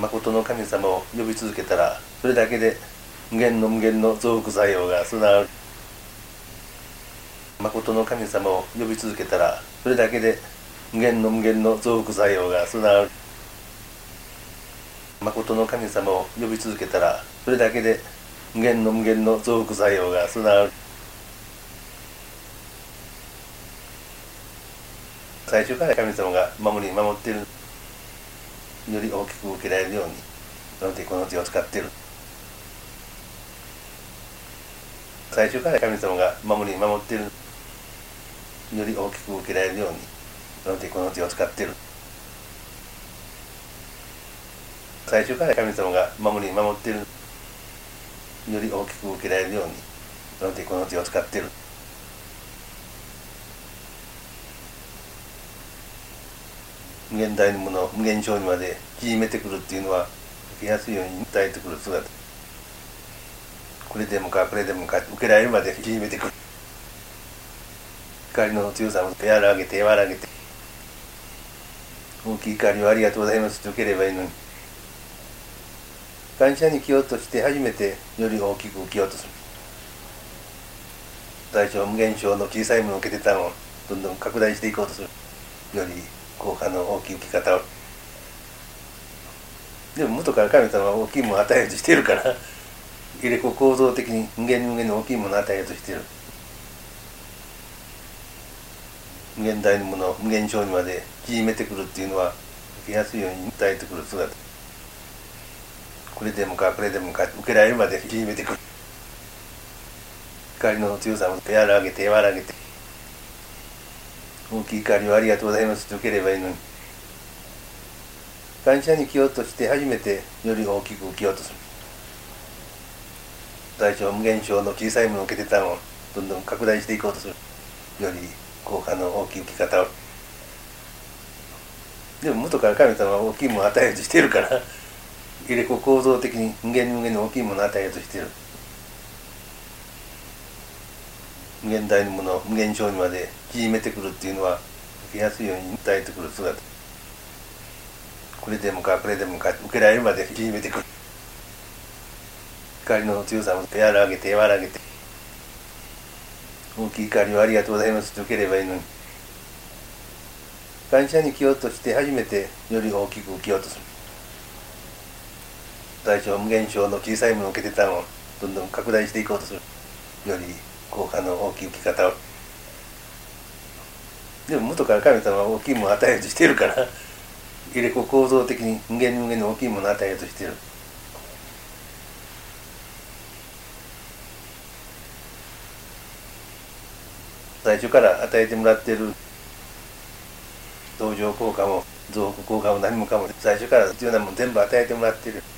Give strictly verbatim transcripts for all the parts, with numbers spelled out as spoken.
誠の神様を呼び続けたら、それだけで無限の無限の増幅作用が備わる。誠の神様を呼び続けたら、それだけで無限の無限の増幅作用が備わる。誠の神様を呼び続けたら、それだけで無限の無限の増幅作用が備わる。最初から神様が守り守っている。より大きく受けられるように、その手この手を使っている。最初から神様が守り守っている。より大きく受けられるように、その手この手を使っている。最初から神様が守り守っている。より大きく受けられるように、その手この手を使っている。無限大のものを無限小にまで縮めてくるっていうのは、受けやすいように訴えてくる姿。これでもかこれでもか受けられるまで縮めてくる。光の強さを和らげて和らげて、大きい光をありがとうございますと受ければいいのに、感謝に来ようとして初めてより大きく受けようとする。最初は無限小の小さいものを受けてたのをどんどん拡大していこうとする。より効果の大きい受け方を。でも元から神様は大きいものを与えようとしているから、入れ子構造的に無限無限の大きいものを与えようとしている。無限大のものを無限小にまで縮めてくるっていうのは、受けやすいように訴えてくる姿。これでもかこれでもか受けられるまで縮めてくる。光の強さを和らげて和らげて、大きい光をありがとうございますと受ければいいのに、感謝に来ようとして初めてより大きく受けようとする。最初は無限小の小さいものを受けてたのをどんどん拡大していこうとする。より効果の大きい受け方を。でも元から神様は大きいものを与えようとしているから、入れ子構造的に無限無限の大きいものを与えようとしている。無限大のものを無限小にまで縮めてくるっていうのは、受けやすいように訴えてくる姿。これでもかこれでもか受けられるまで縮めてくる。光の強さを和らげて和らげて、大きい光をありがとうございますと受ければいいのに、感謝に来ようとして初めてより大きく受けようとする。最初は無限小の小さいものを受けてたのをどんどん拡大していこうとする。より効果の大きい受け方を。でも元から神様は大きいものを与えようとしているから、入れ子構造的に無限無限の大きいものを与えようとしている。最初から与えてもらっている同情効果も増幅効果も何もかも最初から必要なもの全部与えてもらっている。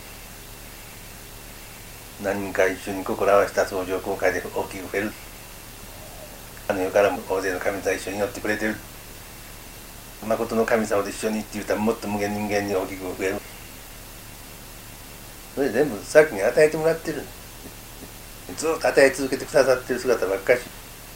何人か一緒に心を合わせた相乗効果で大きく増える。あの世からも大勢の神様一緒に乗ってくれてる。誠の神様と一緒にって言ったらもっと無限に無限に大きく増える。それ全部先に与えてもらってる。ずっと与え続けてくださってる姿ばっかし。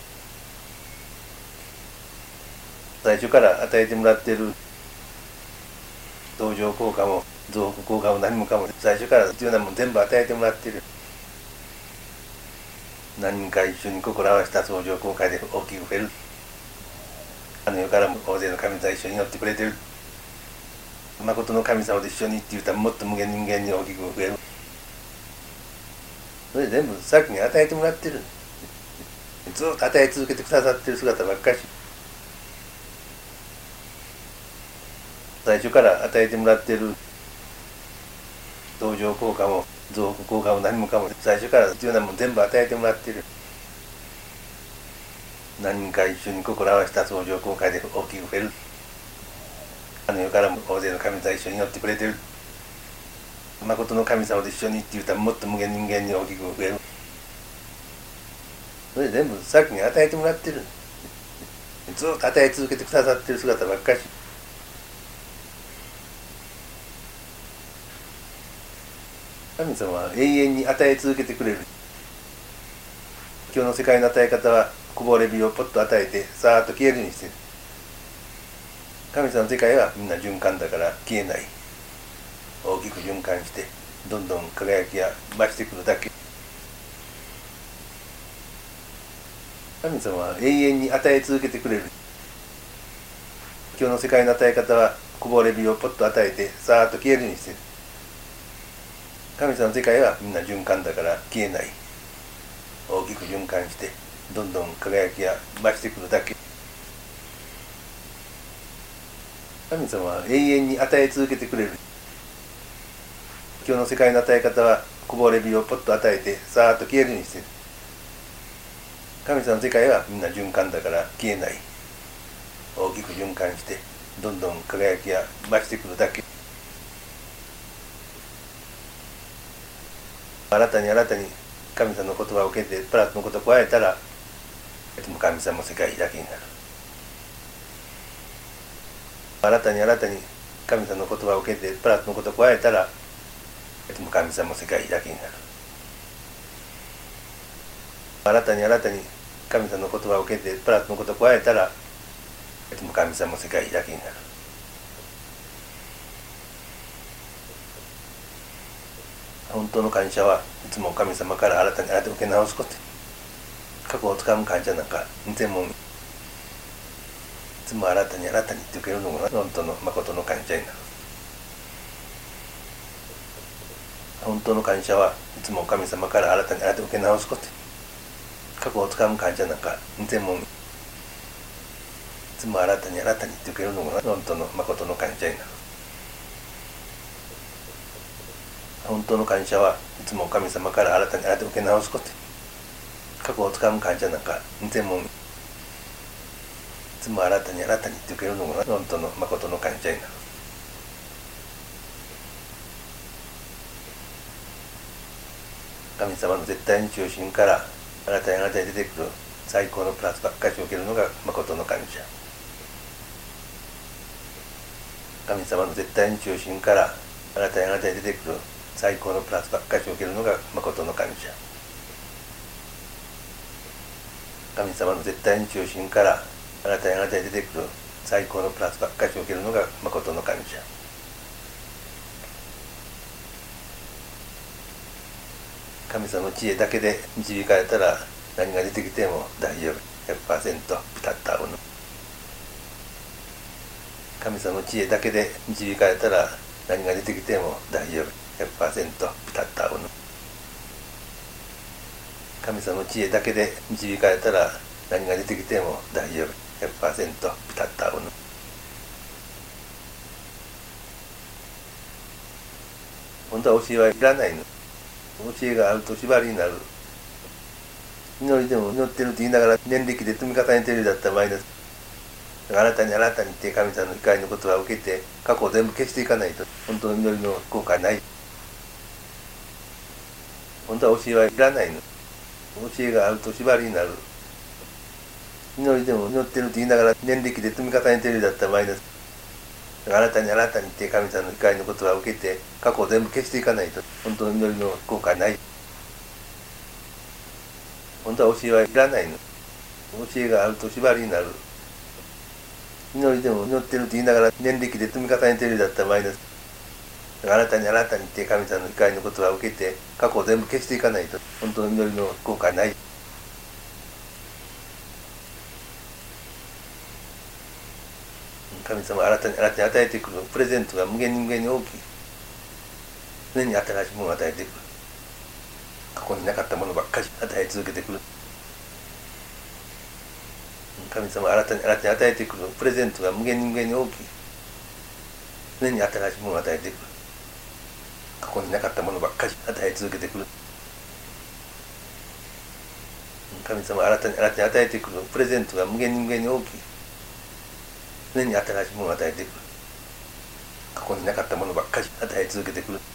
最初から与えてもらっている同情効果も増幅効果も何もかも最初から必要なもの全部与えてもらっている。何人か一緒に心を合わせた相乗効果で大きく増える。あの世からも大勢の神様一緒に乗ってくれてる。誠の神様と一緒にって言ったらもっと無限に無限に大きく増える。それ全部先に与えてもらってる。ずっと与え続けてくださってる姿ばっかし。最初から与えてもらっている同情効果も増幅効果も何もかも最初から必要なもの全部与えてもらっている。何人か一緒に心を合わせた相乗効果で大きく増える。あの世からも大勢の神様一緒に乗ってくれてる。誠の神様と一緒にって言ったらもっと無限に無限に大きく増える。それ全部先に与えてもらってる。ずっと与え続けてくださってる姿ばっかし。神様は永遠に与え続けてくれる。今日の世界の与え方はこぼれ日をポッと与えてさーっと消えるようにしてる。神様の世界はみんな循環だから消えない。大大きく循環してどんどん輝きが増してくるだけ。神様は永遠に与え続けてくれる。今日の世界の与え方はこぼれ日をポッと与えてさーっと消えるようにしてる。神様の世界はみんな循環だから消えない。大きく循環してどんどん輝きが増してくるだけ。神様は永遠に与え続けてくれる。今日の世界の与え方はこぼれ日をポッと与えてさーっと消えるようにしてる。神様の世界はみんな循環だから消えない。大きく循環してどんどん輝きが増してくるだけ。新たに新たに神様の言葉を受けてプラスのことを加えたらいつも神様の世界だけになる。新たに新たに神様の言葉を受けてプラスのことを加えたらいつも神様の世界だけになる。新たに新たに神様の言葉を受けてプラスのことを加えたらいつも神様の世界だけになる。本当の感謝はいつも神様から新たに新たに受け直すこと。過去をつかむ感謝なんか全もんいつも新たに新たにって受けるのが本当の誠の感謝になる。本当の感謝はいつも神様から新たに新たに受け直すこと。過去をつかむ感謝なんか全もんいつも新たに新たにって受けるのが本当の誠の感謝になる。本当の感謝はいつも神様から新たに新たに受け直すこと。過去をつかむ感謝なんか全もんいつも新たに新たにって受けるのが本当の誠の感謝になる。神様の絶対に中心から新たに新たに出てくる最高のプラスばっかり受けるのが誠の感謝。神様の絶対に中心から新たに新たに出てくる最高のプラスばっかり受けるのが誠の感謝。神様の絶対に中心から新たに新たに出てくる最高のプラスばっかり受けるのが誠の感謝。神様の知恵だけで導かれたら何が出てきても大丈夫。 ひゃくパーセント ピタッと合うの。神様の知恵だけで導かれたら何が出てきても大丈夫。 ひゃくパーセント ピタッと合うの。神様の知恵だけで導かれたら何が出てきても大丈夫。 ひゃくパーセント ピタッと合うの。本当は教えはいらないの。教えがあると縛りになる。祈りでも祈ってると言いながら念力で積み重ねてるだったらマイナス。新たに新たにって神様の光の言葉を受けて過去を全部消していかないと本当の祈りの効果はない。本当は教えはいらないの。教えがあると縛りになる。祈りでも祈ってると言いながら念力で積み重ねてるだったらマイナス。新たに新たにって神様の光の言葉を受けて過去を全部消していかないと本当の祈りの効果はない。本当は教えはいらないの。教えがあると縛りになる。祈りでも祈ってると言いながら念力で積み重ねてるだったらマイナス。新たに新たにって神様の光の言葉を受けて過去を全部消していかないと本当の祈りの効果はない。神様は新たに新たに与えてくるプレゼントが無限に無限に大きい。常に新しいものを与えてくる。過去になかったものばっかり与え続けてくる。神様は新たに新たに与えてくるプレゼントが無限に無限に大きい。常に新しいものを与えてくる。過去になかったものばっかり与え続けてくる。神様は新たに新たに与えてくるプレゼントが無限に無限に大きい。常に新しいものを与えてくる。過去になかったものばっかり与え続けてくる。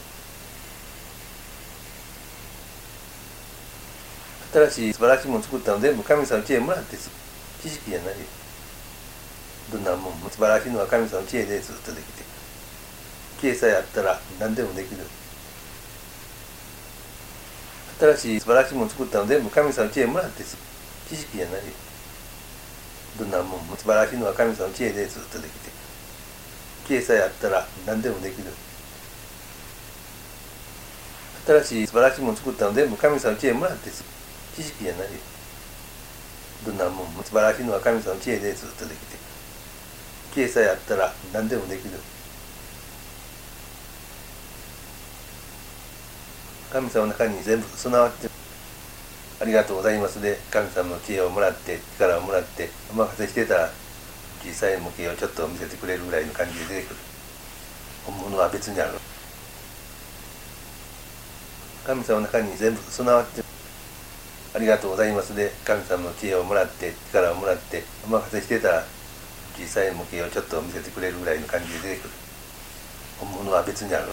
新しい素晴らしいものを作ったの全部神様の知恵もらってす知識じゃないよ。どんなもんも素晴らしいのは神様の知恵でずっとできて知恵さえあったら何でもできる。新しい素晴らしいものを作ったの全部神様の知恵もらってす知識じゃないよ。どんなもんも素晴らしいのは神様の知恵でずっとできて知恵さえあったら何でもできる。 新しい素晴らしいもの作ったの全部神様の知恵もらって知識じゃないよ。どんなもんも素晴らしいのは神様の知恵でずっとできて、知恵さえあったら何でもできる。神様の中に全部備わってる。ありがとうございますで神様の知恵をもらって力をもらってお任せしてたら、小さい模型をちょっと見せてくれるぐらいの感じで出てくる。本物は別にある。神様の中に全部備わってる。ありがとうございますで神様の知恵をもらって力をもらってお任せしてたら、小さい模型をちょっと見せてくれるぐらいの感じで出てくる。本物は別にある。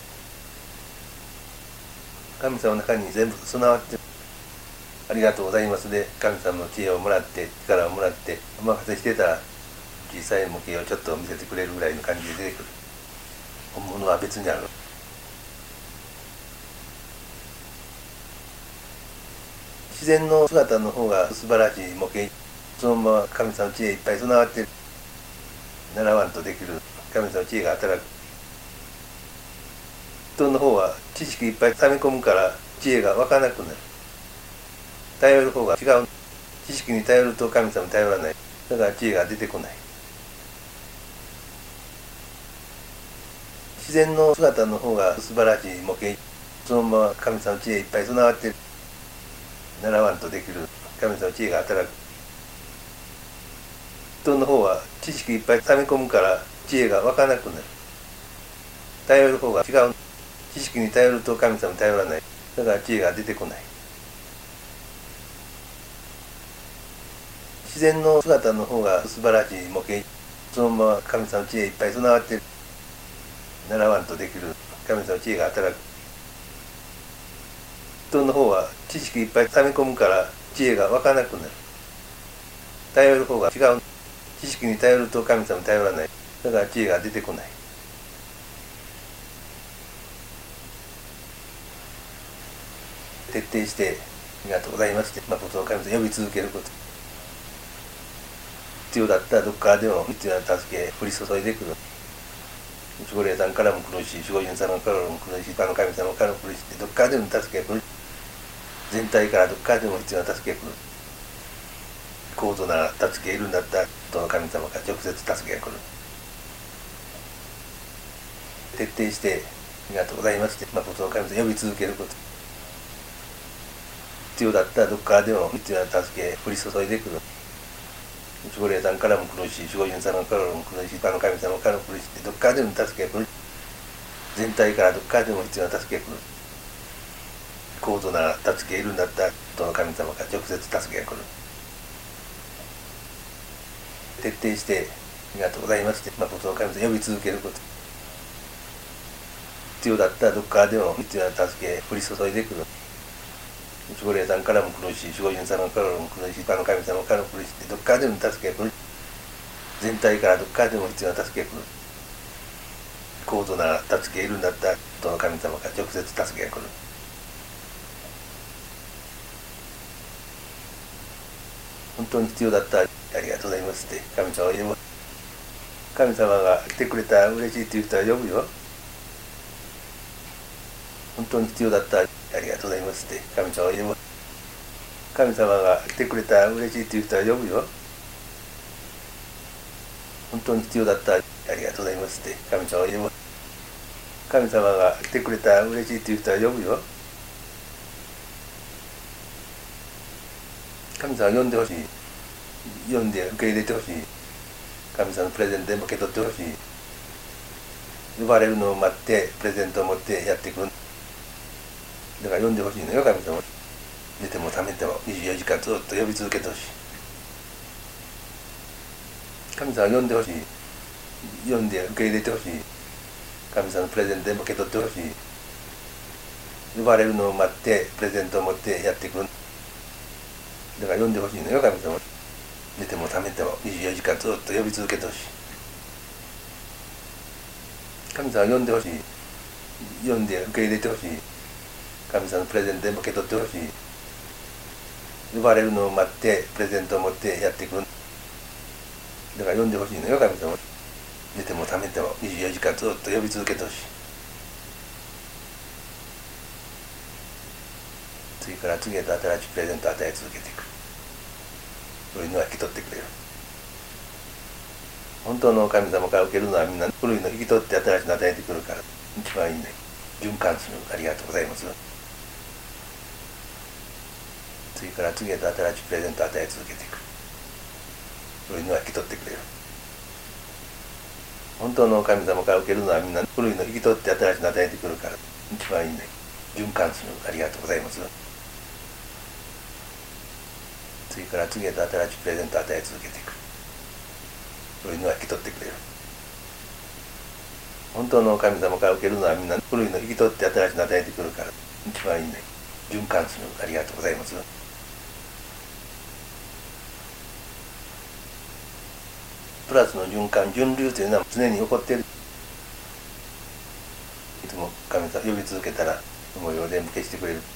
神様の中に全部備わってる。ありがとうございますで神様の知恵をもらって力をもらってお任せしてたら、小さい模型をちょっと見せてくれるぐらいの感じで出てくる。本物は別にある。自然の姿の方が素晴らしい模型。そのまま神様の知恵いっぱい備わってる。習わんとできる神様の知恵が働く。人の方は知識いっぱい溜め込むから知恵が湧かなくなる。頼る方が違う。知識に頼ると神様に頼らない。だから知恵が出てこない。自然の姿の方が素晴らしい模型。そのまま神様の知恵いっぱい備わってる。習わんとできる神様の知恵が働く。人の方は知識いっぱい溜め込むから知恵が湧かなくなる。頼る方が違う。知識に頼ると神様に頼らない。だから知恵が出てこない。自然の姿の方が素晴らしい模型。そのまま神様の知恵いっぱい備わってる。習わんとできる神様の知恵が働く。人の方は知識いっぱい溜め込むから知恵が湧かなくなる。頼る方が違う。知識に頼ると神様に頼らない。だから知恵が出てこない。徹底してありがとうございますって誠の神様を呼び続けること。必要だったらどこからでも必要な助け降り注いでくる。守護霊さんからも来るし、守護神様からも来るし、他の神様からも来るし、どこからでも助けが来る。全体からどこからでも必要な助けが来る。高度な助けいるんだったらどの神様から直接助けが来る。徹底してありがとうございますって誠の神様を呼び続けること。必要だったらどこからでも必要な助け降り注いでくる。守護霊さんからも来るし、守護神様からも来るし、他の神様からも来るし、どこからでも助けが来る。全体からどこからでも必要な助けが来る。高度な助けいるんだったらどの神様から直接助けが来る。徹底してありがとうございますって誠の神様を呼び続けること。必要だったらどこからでも必要な助け降り注いでくる。守護霊さんからも来るし、守護神様からも来るし、他の神様からも来るし、どこからでも助けが来る。全体からどこからでも必要な助けが来る。高度な助けいるんだったらどの神様から直接助けが来る。本当に必要だったらありがとうございますって神様を呼ぶ。神様が来てくれたら嬉しいっていう人は呼ぶよ。本当に必要だったらありがとうございますって神様を呼ぶ。神様が来てくれたら嬉しいっていう人は呼ぶよ。本当に必要だったらありがとうございますって神様を呼ぶ。神様が来てくれたら嬉しいっていう人は呼ぶよ。神様を呼んでほしい。呼んで受け入れてほしい。神様のプレゼントでも受け取ってほしい。呼ばれるのを待ってプレゼントを持ってやってくる。だから呼んでほしいのよ神様。寝ても覚めてもにじゅうよじかんずっと呼び続けてほしい。神様を呼んでほしい。呼んで受け入れてほしい。神様のプレゼントでも受け取ってほしい。呼ばれるのを待ってプレゼントを持ってやってくる。だから呼んでほしいのよ神様。寝ても覚めてもにじゅうよじかんずっと呼び続けてほしい。神様を呼んでほしい。呼んで受け入れてほしい。神様のプレゼントでも受け取ってほしい。呼ばれるのを待ってプレゼントを持ってやってくる。だから呼んでほしいのよ神様。寝ても覚めてもにじゅうよじかんずっと呼び続けてほしい。 次から次へと新しいプレゼントを与え続けていく。古いのは引き取ってくれる。本当の神様から受けるのはみんな古いの引き取って新しいの与えてくるから一番いいね。循環する。ありがとうございます。次から次へと新しいプレゼントを与え続けていく。古いのは引き取ってくれる。本当の神様から受けるのはみんな古いの引き取って新しいの与えてくるから一番いいね。循環する。ありがとうございます。次から次へと新しいプレゼントを与え続けていく。古いのは引き取ってくれる。本当の神様から受けるのはみんな古いの引き取って新しいの与えてくるから一番いいね。循環する。ありがとうございます。プラスの循環、順流というのは常に起こっている。いつも神様呼び続けたら思いを全部消してくれる。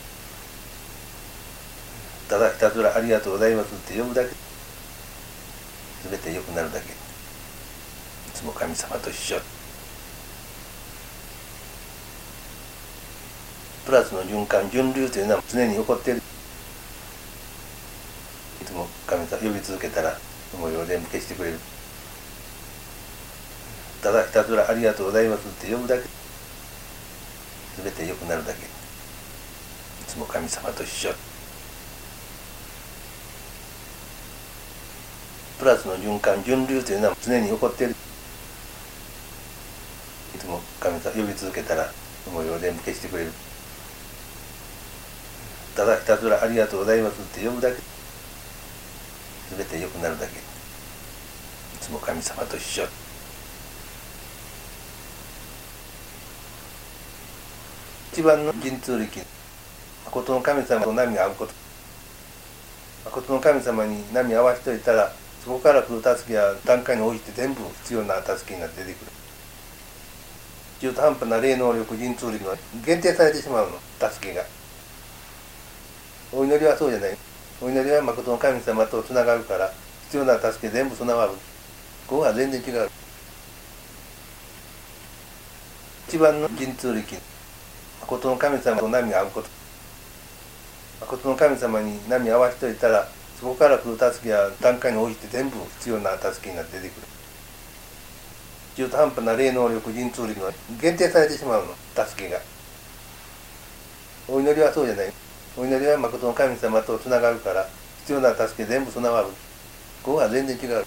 ただひたすらありがとうございますって呼ぶだけ、全て良くなるだけ。いつも神様と一緒。プラスの循環、順流というのは常に起こっている。いつも神様呼び続けたら思いを全部消してくれる。ただひたすらありがとうございますって呼ぶだけ、全て良くなるだけ。いつも神様と一緒。プラスの循環、順流というのは常に起こっている。いつも神様呼び続けたら思いを全部消してくれる。ただひたすらありがとうございますって呼ぶだけ、全て良くなるだけ。いつも神様と一緒。一番の神通力、誠の神様と波が合うこと。誠の神様に波合わせておいたら、そこから来る助けや段階に応じて全部必要な助けになって出てくる。中途半端な霊能力、神通力は限定されてしまうの、助けが。お祈りはそうじゃない。お祈りは誠の神様とつながるから、必要な助け全部備わる。ここは全然違う。一番の神通力、誠の神様と波が合うこと。誠の神様に波合わせておいたら、そこから来る助けや段階に応じて全部必要な助けになって出てくる。中途半端な霊能力、神通力は限定されてしまうの、助けが。お祈りはそうじゃない。お祈りは誠の神様とつながるから、必要な助け全部備わる。ここは全然違う。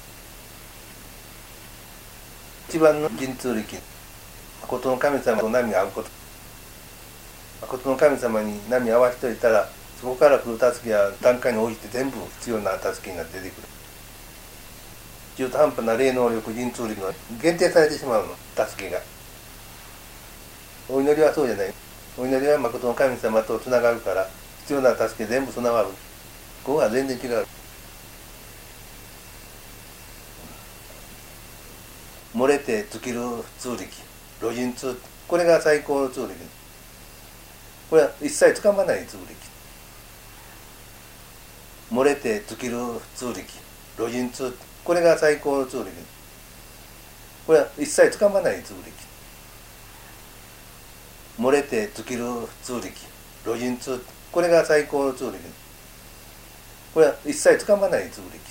一番の神通力、誠の神様と波が合うこと。誠の神様に波合わせておいたら、そこから来る助けや段階に応じて全部必要な助けになって出てくる。中途半端な霊能力、神通力は限定されてしまうの、助けが。お祈りはそうじゃない。お祈りは誠の神様とつながるから、必要な助け全部備わる。ここは全然違う。漏れて尽きる通力、路人通、これが最高の通力。これは一切つかまない通力。漏れて尽きる通力、路人通、これが最高の通力。これは一切つかまない通力。漏れて尽きる通力、路人通、これが最高の通力。これは一切つかまない通力。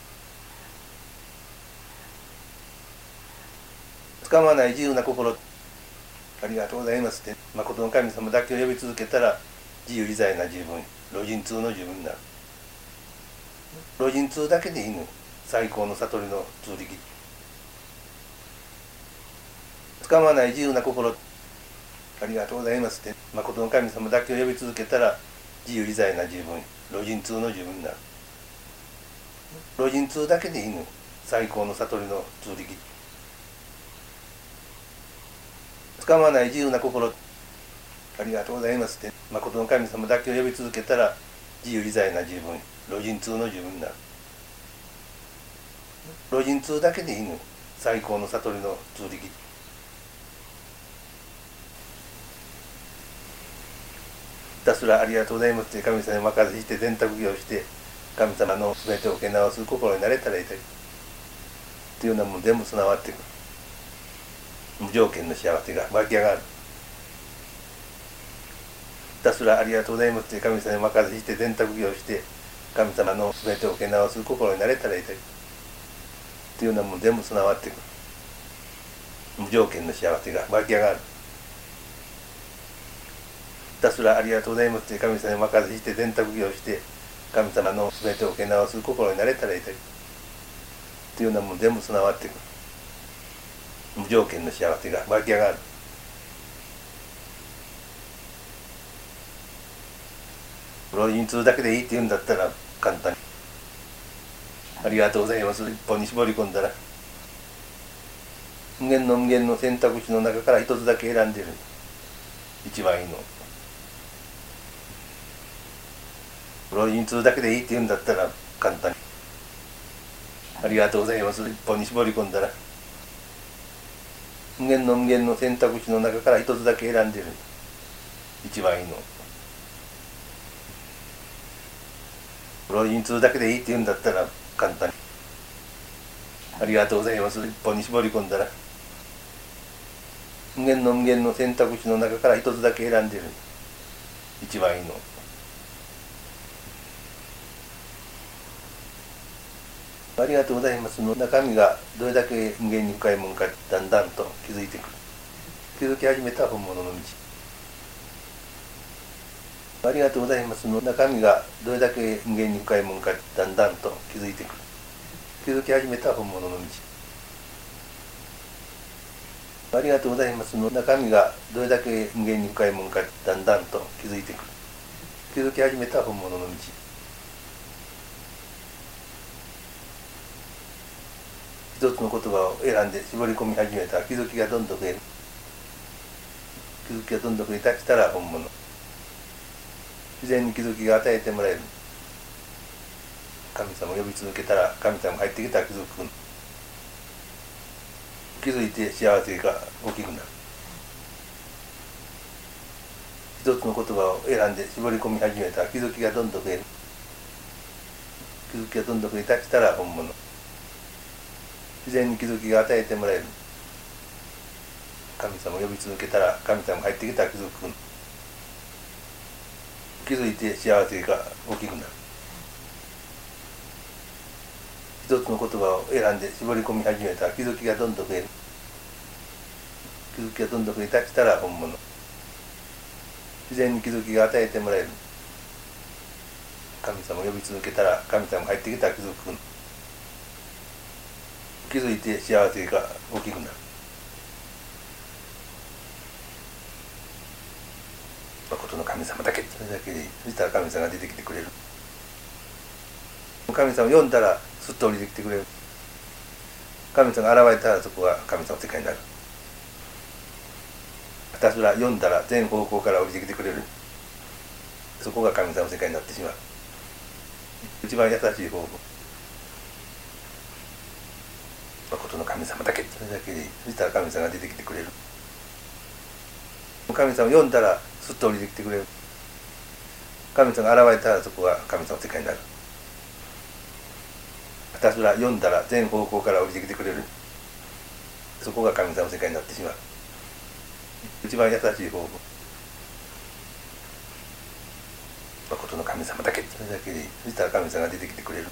つかまない自由な心、ありがとうございますって、誠の神様だけを呼び続けたら、自由自在な自分、路人通の自分になる。路人通だけでいいの、最高の悟りの通力。つかまない自由な心、ありがとうございますって、誠の神様だけを呼び続けたら、自由自在な自分、路人通の自分になる。路人通だけでいいの、最高の悟りの通力。つかまない自由な心、ありがとうございますって、誠の神様だけを呼び続けたら、自由自在な自分、路人通の自分になる。路人通だけでいいの、最高の悟りの通力。ひたすらありがとうございますって神様に任せして洗濯業をして、神様の全てを受け直す心になれたらいいというっていうのはもう全部備わっていく。無条件の幸せが湧き上がる。ひたすらありがとうございますって神様にお任せして電卓業して神様の全てを受け直す心になれたらいいというようなもの全部備わってくる。無条件の幸せが湧き上がる。ひたすらありがとうございますって神様にお任せして電卓業して神様の全てを受け直す心になれたらいいというようなもの全部備わってくる。無条件の幸せが湧き上がる。老人痛だけでいいって言うんだったら簡単にありがとうございます一本に絞り込んだら無限の無限の選択肢の中から一つだけ選んでる一番いいの。老人痛だけでいいって言うんだったら簡単にありがとうございます一本に絞り込んだら無限の無限の選択肢の中から一つだけ選んでる一番いいの。老人痛だけでいいって言うんだったら簡単にありがとうございます一本に絞り込んだら無限の無限の選択肢の中から一つだけ選んでる一番いいの。ありがとうございますの中身がどれだけ無限に深いものかだんだんと気づいてくる。気づき始めた本物の道。ありがとうございますの中身がどれだけ無限に深いものかだんだんと気づいてくる。気づき始めた本物の道。ありがとうございますの中身がどれだけ無限に深いものかだんだんと気づいてくる。気づき始めた本物の道。一つの言葉を選んで絞り込み始めたら気づきがどんどん増える。気づきがどんどん増えたしたら本物。自然に気づきが与えてもらえる。神様を呼び続けたら神様が入ってきたら気づく。気づいて幸せが大きくなる。一つの言葉を選んで絞り込み始めたら気づきがどんどん増える。気づきがどんどん増えたしたら本物。自然に気づきが与えてもらえる。神様を呼び続けたら神様が入ってきたら気づく。気づいて幸せが大きくなる。一つの言葉を選んで絞り込み始めたら気づきがどんどん増える。気づきがどんどん増えたしたら本物。自然に気づきが与えてもらえる。神様を呼び続けたら神様が入ってきたら気づく。気づいて幸せが大きくなる。誠の神様だけ、それだけでいい。そしたら神様が出てきてくれる。神様を読んだらすっと降りてきてくれる。神様が現れたらそこが神様の世界になる。ひたすら読んだら全方向から降りてきてくれる。そこが神様の世界になってしまう。一番優しい方法。誠の神様だけ、それだけでいい。そしたら神様が出てきてくれる。神様を読んだらすっと降りてきてくれる。神様が現れたらそこが神様の世界になる。ひたすら読んだら全方向から降りてきてくれる。そこが神様の世界になってしまう。一番優しい方法。誠の神様だけ、それだけでいい。そしたら神様が出てきてくれる。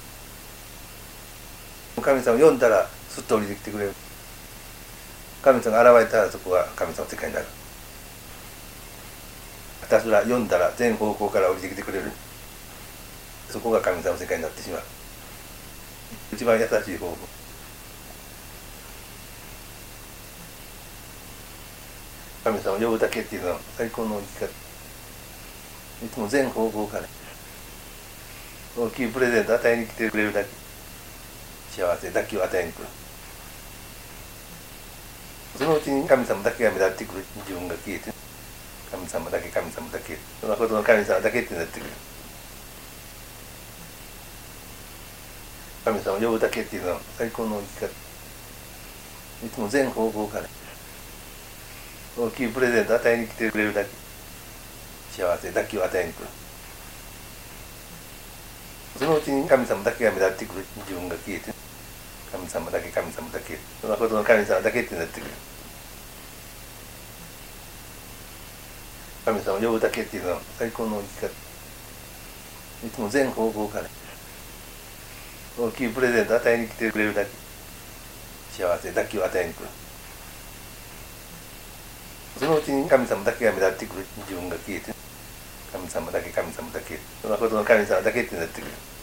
神様を読んだらすっと降りてきてくれる。神様が現れたらそこが神様の世界になる。ひたすら読んだら全方向から降りてきてくれる。そこが神様の世界になってしまう。一番優しい方法。神様を呼ぶだけっていうのは最高の生き方。いつも全方向から大きいプレゼント与えに来てくれるだけ。幸せだけを与えに来る。そのうちに神様だけが目立ってくる。自分が消えて神様だけ神様だけ誠の神様だけってなってくる。神様を呼ぶだけっていうのは最高の生き方。いつも全方向から大きいプレゼント与えに来てくれるだけ。幸せだけを与えに来る。そのうちに神様だけが目立ってくる。自分が消えて神様だけ神様だけ誠の神様だけってなってくる。 神様を呼ぶだけっていうのは最高の生き方。いつも全方向から大きいプレゼント与えに来てくれるだけ、幸せだけを与えに来る。そのうちに神様だけが目立ってくる。自分が消えて神様だけ神様だけ、誠の神様だけってなってくる。